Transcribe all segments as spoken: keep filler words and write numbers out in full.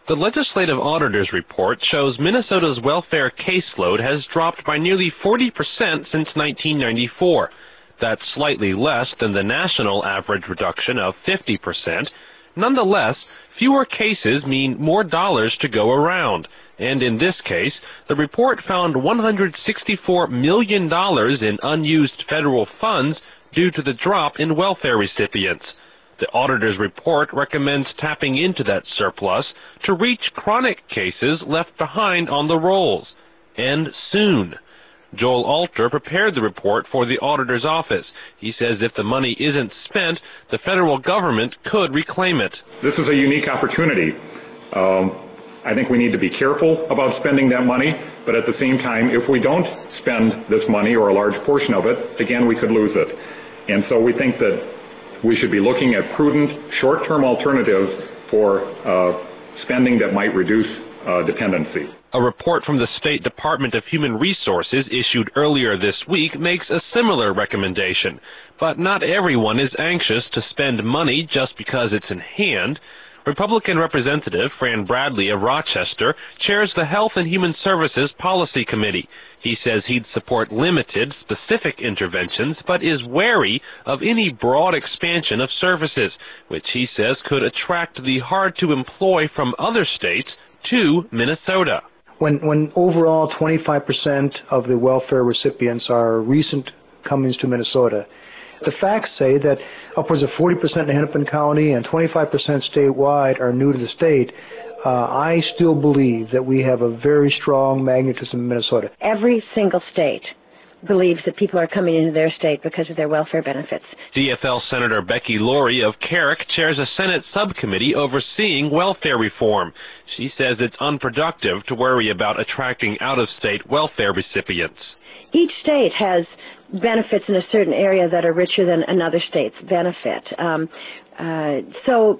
The Legislative Auditor's report shows Minnesota's welfare caseload has dropped by nearly forty percent since nineteen ninety-four. That's slightly less than the national average reduction of fifty percent. Nonetheless, fewer cases mean more dollars to go around. And in this case, the report found one hundred sixty-four million dollars in unused federal funds due to the drop in welfare recipients. The auditor's report recommends tapping into that surplus to reach chronic cases left behind on the rolls, and soon. Joel Alter prepared the report for the auditor's office. He says if the money isn't spent, the federal government could reclaim it. This is a unique opportunity. Um, I think we need to be careful about spending that money, but at the same time, if we don't spend this money or a large portion of it, again, we could lose it. And so we think that we should be looking at prudent, short-term alternatives for uh, spending that might reduce uh, dependency. A report from the State Department of Human Resources issued earlier this week makes a similar recommendation. But not everyone is anxious to spend money just because it's in hand. Republican Representative Fran Bradley of Rochester chairs the Health and Human Services Policy Committee. He says he'd support limited, specific interventions, but is wary of any broad expansion of services, which he says could attract the hard-to-employ from other states to Minnesota. When, when overall twenty-five percent of the welfare recipients are recent comings to Minnesota, the facts say that upwards of forty percent in Hennepin County and twenty-five percent statewide are new to the state. Uh, I still believe that we have a very strong magnetism in Minnesota. Every single state believes that people are coming into their state because of their welfare benefits. D F L Senator Becky Laurie of Carrick chairs a Senate subcommittee overseeing welfare reform. She says it's unproductive to worry about attracting out-of-state welfare recipients. Each state has benefits in a certain area that are richer than another state's benefit. Um, uh, so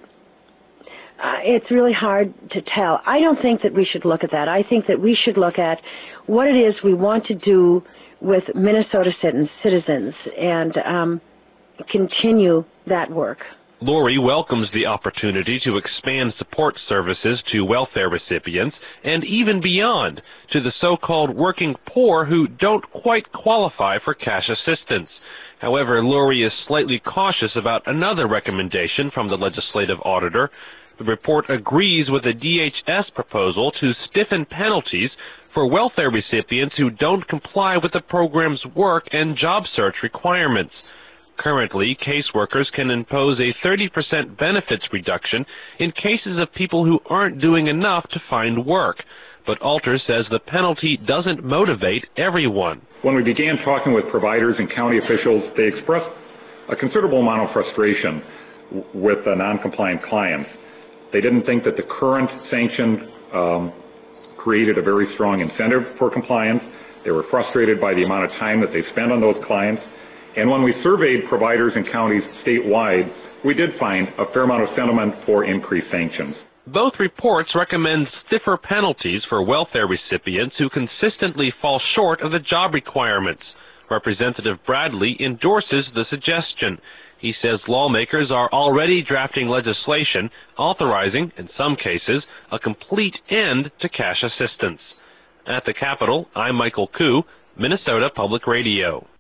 uh, it's really hard to tell. I don't think that we should look at that. I think that we should look at what it is we want to do with Minnesota citizens and um, continue that work. Laurie welcomes the opportunity to expand support services to welfare recipients and even beyond to the so-called working poor who don't quite qualify for cash assistance. However, Laurie is slightly cautious about another recommendation from the legislative auditor. The report agrees with the D H S proposal to stiffen penalties for welfare recipients who don't comply with the program's work and job search requirements. Currently, caseworkers can impose a thirty percent benefits reduction in cases of people who aren't doing enough to find work. But Alter says the penalty doesn't motivate everyone. When we began talking with providers and county officials, they expressed a considerable amount of frustration with the non-compliant clients. They didn't think that the current sanction um, created a very strong incentive for compliance. They were frustrated by the amount of time that they spent on those clients. And when we surveyed providers and counties statewide, we did find a fair amount of sentiment for increased sanctions. Both reports recommend stiffer penalties for welfare recipients who consistently fall short of the job requirements. Representative Bradley endorses the suggestion. He says lawmakers are already drafting legislation authorizing, in some cases, a complete end to cash assistance. At the Capitol, I'm Michael Koo, Minnesota Public Radio.